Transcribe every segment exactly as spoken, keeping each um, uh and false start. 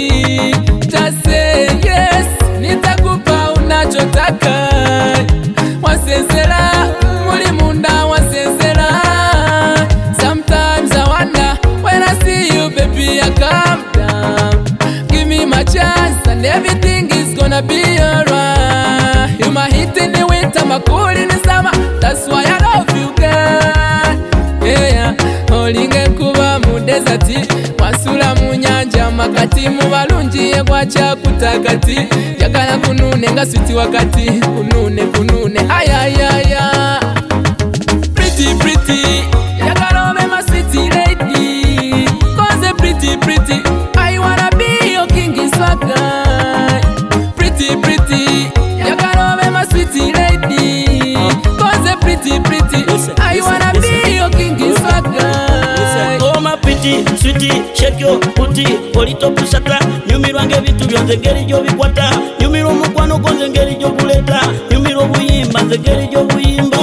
just say yes, nitakupa unachotaka. Wasenzela, muli munda wasenzela. Sometimes I wonder, when I see you baby I calm down. Give me my chance and everything is gonna be alright. You my heat in the winter, my cool in the summer. That's why I love you girl. Yeah, olinge kuba mu desert, wasula mu nyanja makati, mu balungi egwacha kutakati. Yakala kunune nga switi wakati, kunune kunune ayayaya. Pretty pretty, yakala obe my sweetie lady. Cause pretty pretty, I wanna be your king swagger. Pretty pretty, yakala obe my sweetie lady. Cause pretty pretty, I wanna be your king swagger. Oh my pretty, sweetie, shake your booty. Polito pusata, nyumirwa ngebitu byonze ngeri gyo bikwata. Nyumirwa mukwano gonze ngeri gyo buleta. Nyumirwa buyimba nze ngeri gyo buyimba.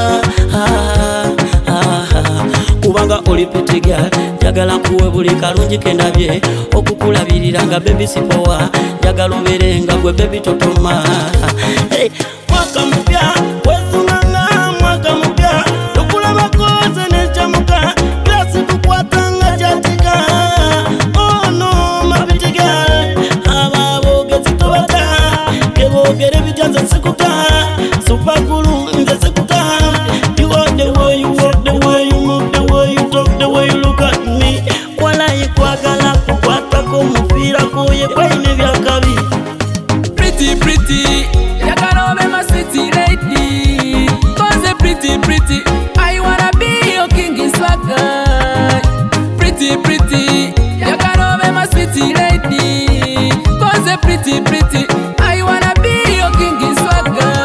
Ah, ah, ah. Kubanga oli pretty girl, njagala nkuwe buli kalungi kendabye. Okukulabirira nga baby sipowa, njagala obeere nga gwe baby totoma. Hey, mwaka mupya wezunganga, mwaka mupya tukulaba koze nechamuka. Glasi tukwatanga chatika. Oh no, my pretty girl, ababoge zitobata. Kebogere bijanze sikuta, super guru nze sikuta. You are the way you walk, the way you move, the way you talk, the way you look at me. Wala yikwagala kukwata ko mufira koye kwaine byakabi. Pretty pretty, yakala obe my sweetie lady. Cause pretty pretty, I wanna be your king swagger. Pretty pretty, yakala obe my sweetie lady. Cause pretty pretty, I wanna be your king swagger.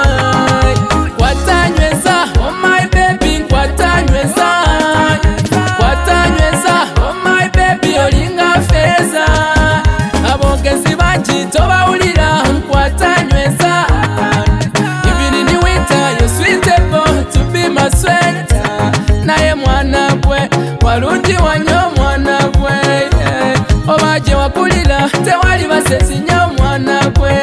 Kwatanyweza, oh my baby, kwatanyweza. Kwatanyweza, oh my baby, olinga feza. Abogezi banji tobawulira, kwatanyweza. Even in the winter, you're suitable to be my sweater. Naye mwana gwe, walungi wanyo mwana gwe. Obaje wakulira, tewali basesi nyo mwana gwe.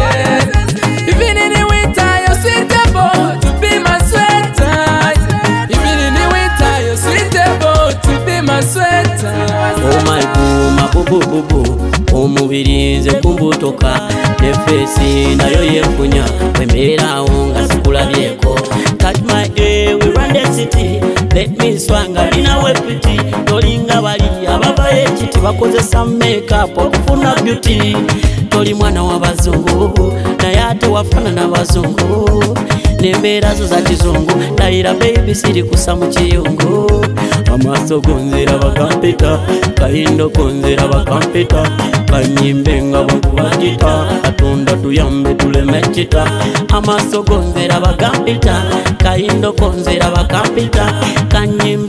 Even in the winter, you're suitable to be my sweater. Even in the winter, you're suitable to be my sweater. Oh my guma bubu bubu, omubiri nze kumbutoka. Nefesi nayo yefunya, wemera unga sikulabyeko. Touch my ear, we run the city. Let me swanga ina wepiti. Tolinga bali ababa ekiti, bakozesa makeup okufuna beauty. Toli mwana w'abazungu, naye ate wafana n'abazungu. N'embeera zo za kizungu, dayira baby siri kusa mu kiyungu. Amaaso gonzera bakampita, kayindo konzera bakampita. Kanyimbe nga bwekubagita, Katonda tuyambe tuleme kita. Amaaso gonzera bakampita, kayindo konzera bakampita. Kanyimbe